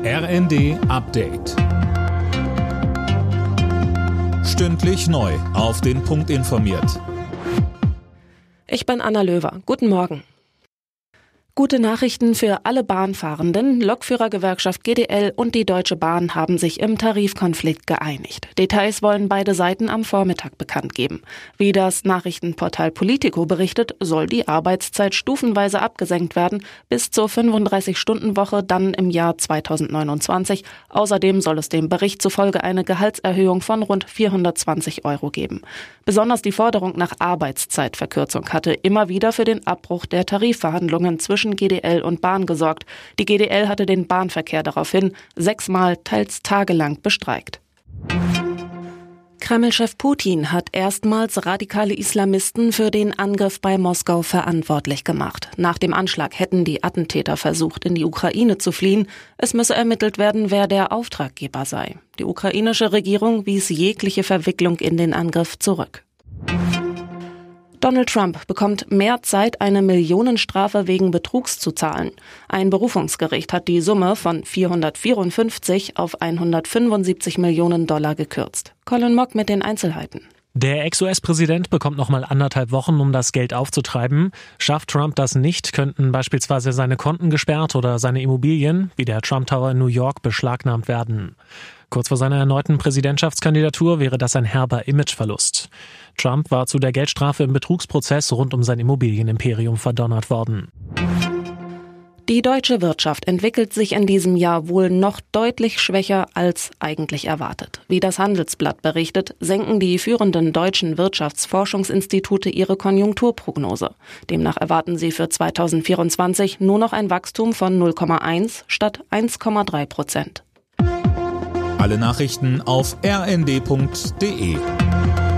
RND Update. Stündlich neu auf den Punkt informiert. Ich bin Anna Löwer. Guten Morgen. Gute Nachrichten für alle Bahnfahrenden. Lokführergewerkschaft GDL und die Deutsche Bahn haben sich im Tarifkonflikt geeinigt. Details wollen beide Seiten am Vormittag bekannt geben. Wie das Nachrichtenportal Politico berichtet, soll die Arbeitszeit stufenweise abgesenkt werden, bis zur 35-Stunden-Woche dann im Jahr 2029. Außerdem soll es dem Bericht zufolge eine Gehaltserhöhung von rund 420 € geben. Besonders die Forderung nach Arbeitszeitverkürzung hatte immer wieder für den Abbruch der Tarifverhandlungen zwischen GDL und Bahn gesorgt. Die GDL hatte den Bahnverkehr daraufhin 6-mal, teils tagelang bestreikt. Kreml-Chef Putin hat erstmals radikale Islamisten für den Angriff bei Moskau verantwortlich gemacht. Nach dem Anschlag hätten die Attentäter versucht, in die Ukraine zu fliehen. Es müsse ermittelt werden, wer der Auftraggeber sei. Die ukrainische Regierung wies jegliche Verwicklung in den Angriff zurück. Donald Trump bekommt mehr Zeit, eine Millionenstrafe wegen Betrugs zu zahlen. Ein Berufungsgericht hat die Summe von 454 auf 175 Millionen $ gekürzt. Colin Mock mit den Einzelheiten. Der Ex-US-Präsident bekommt nochmal 1,5 Wochen, um das Geld aufzutreiben. Schafft Trump das nicht, könnten beispielsweise seine Konten gesperrt oder seine Immobilien, wie der Trump Tower in New York, beschlagnahmt werden. Kurz vor seiner erneuten Präsidentschaftskandidatur wäre das ein herber Imageverlust. Trump war zu der Geldstrafe im Betrugsprozess rund um sein Immobilienimperium verdonnert worden. Die deutsche Wirtschaft entwickelt sich in diesem Jahr wohl noch deutlich schwächer als eigentlich erwartet. Wie das Handelsblatt berichtet, senken die führenden deutschen Wirtschaftsforschungsinstitute ihre Konjunkturprognose. Demnach erwarten sie für 2024 nur noch ein Wachstum von 0,1 statt 1,3%. Alle Nachrichten auf rnd.de.